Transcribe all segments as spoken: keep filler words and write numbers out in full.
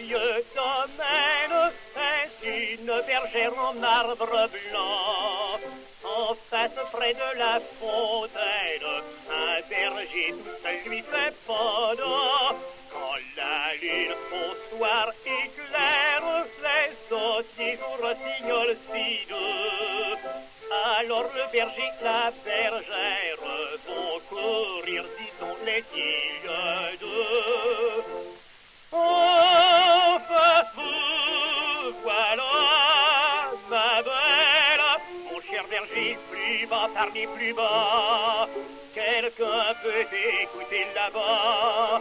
vieux domaine est une bergère en marbre blanc. En face, près de la fontaine, un berger tout seul lui fait pendant. Quand la lune au soir éclaire, les autres jours rossignols si doux. Alors le berger, la bergère vont courir, disons, les filles d'eux. Enfin, vous voilà, ma belle, mon cher berger, plus bas parmi plus bas. Quelqu'un peut écouter là-bas.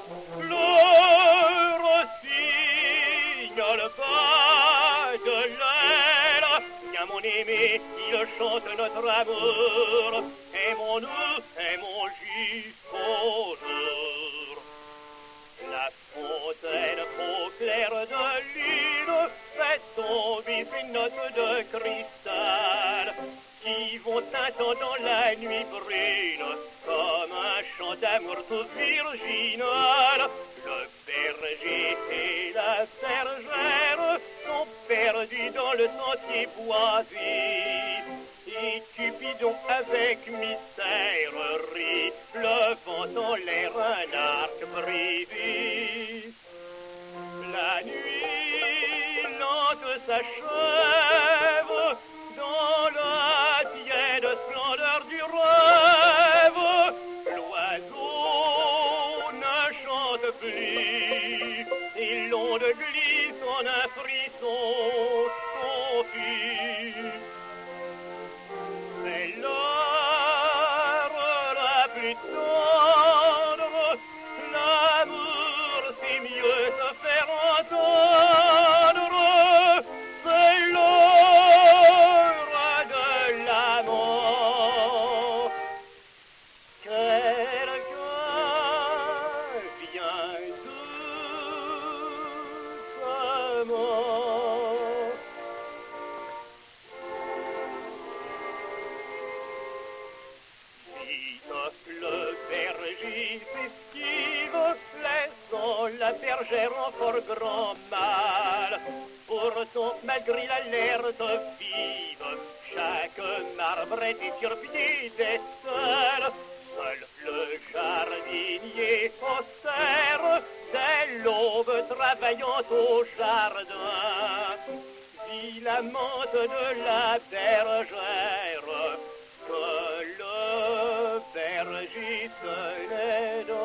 Le rossignol pas de l'aile. Viens mon aimé, il chante notre amour. Aimons-nous, aimons jusqu'au jour. La fontaine au clair de lune fait tomber ses notes de cristal qui vont tintant dans la nuit brune comme un chant d'amour tout virginal. Le berger et la bergère sont perdus dans le sentier boisé. Et Cupidon avec mystère rit, levant en l'air un arc brisé. La nuit lente s'achève dans la tiède splendeur du rêve. L'oiseau ne chante plus et l'onde glisse en un frisson confus. C'est l'heure la plus tendre, l'amour c'est mieux se faire entendre, c'est l'heure de l'amant. Quelqu'un vient doucement. Le berger s'esquive, laissant la bergère en fort grand mal. Pourtant, malgré l'alerte vive, chaque marbre était sur pied des seuls. Seul le jardinier austère, dès l'aube travaillant au jardin, vit l'amante de la bergère que le berger tenait dans